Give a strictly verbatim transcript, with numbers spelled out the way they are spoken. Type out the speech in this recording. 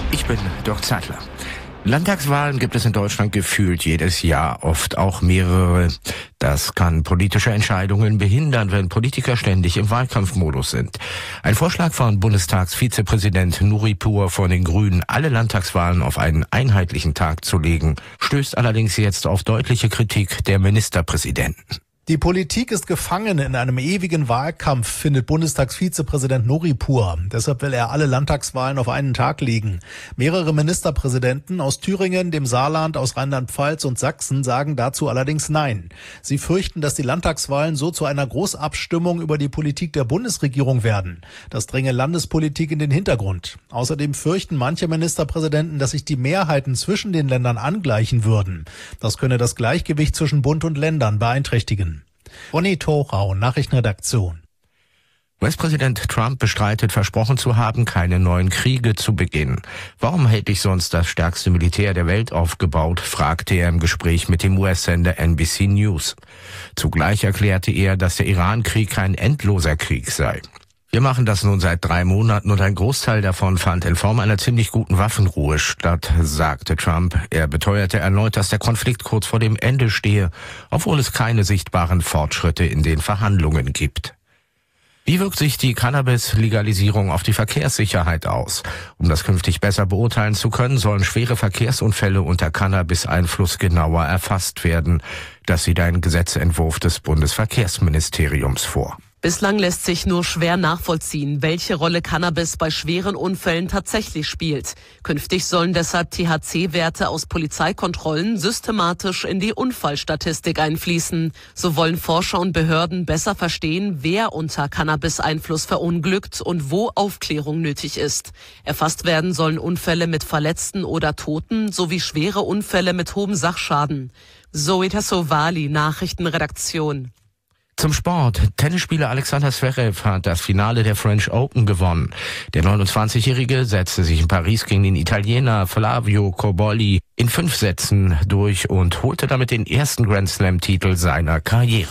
Ich bin Dirk Zeitler. Landtagswahlen gibt es in Deutschland gefühlt jedes Jahr, oft auch mehrere. Das kann politische Entscheidungen behindern, wenn Politiker ständig im Wahlkampfmodus sind. Ein Vorschlag von Bundestagsvizepräsident Nuripur von den Grünen, alle Landtagswahlen auf einen einheitlichen Tag zu legen, stößt allerdings jetzt auf deutliche Kritik der Ministerpräsidenten. Die Politik ist gefangen in einem ewigen Wahlkampf, findet Bundestagsvizepräsident Nuripur. Deshalb will er alle Landtagswahlen auf einen Tag legen. Mehrere Ministerpräsidenten aus Thüringen, dem Saarland, aus Rheinland-Pfalz und Sachsen sagen dazu allerdings Nein. Sie fürchten, dass die Landtagswahlen so zu einer Großabstimmung über die Politik der Bundesregierung werden. Das dränge Landespolitik in den Hintergrund. Außerdem fürchten manche Ministerpräsidenten, dass sich die Mehrheiten zwischen den Ländern angleichen würden. Das könne das Gleichgewicht zwischen Bund und Ländern beeinträchtigen. Ronny Thorau, Nachrichtenredaktion. U S-Präsident Trump bestreitet, versprochen zu haben, keine neuen Kriege zu beginnen. Warum hätte ich sonst das stärkste Militär der Welt aufgebaut, fragte er im Gespräch mit dem U S-Sender N B C News. Zugleich erklärte er, dass der Iran-Krieg kein endloser Krieg sei. Wir machen das nun seit drei Monaten und ein Großteil davon fand in Form einer ziemlich guten Waffenruhe statt, sagte Trump. Er beteuerte erneut, dass der Konflikt kurz vor dem Ende stehe, obwohl es keine sichtbaren Fortschritte in den Verhandlungen gibt. Wie wirkt sich die Cannabis-Legalisierung auf die Verkehrssicherheit aus? Um das künftig besser beurteilen zu können, sollen schwere Verkehrsunfälle unter Cannabis-Einfluss genauer erfasst werden. Das sieht ein Gesetzentwurf des Bundesverkehrsministeriums vor. Bislang lässt sich nur schwer nachvollziehen, welche Rolle Cannabis bei schweren Unfällen tatsächlich spielt. Künftig sollen deshalb T H C-Werte aus Polizeikontrollen systematisch in die Unfallstatistik einfließen. So wollen Forscher und Behörden besser verstehen, wer unter Cannabis-Einfluss verunglückt und wo Aufklärung nötig ist. Erfasst werden sollen Unfälle mit Verletzten oder Toten sowie schwere Unfälle mit hohem Sachschaden. Zoe Tassovali, Nachrichtenredaktion. Zum Sport. Tennisspieler Alexander Zverev hat das Finale der French Open gewonnen. Der neunundzwanzigjährige setzte sich in Paris gegen den Italiener Flavio Cobolli in fünf Sätzen durch und holte damit den ersten Grand Slam-Titel seiner Karriere.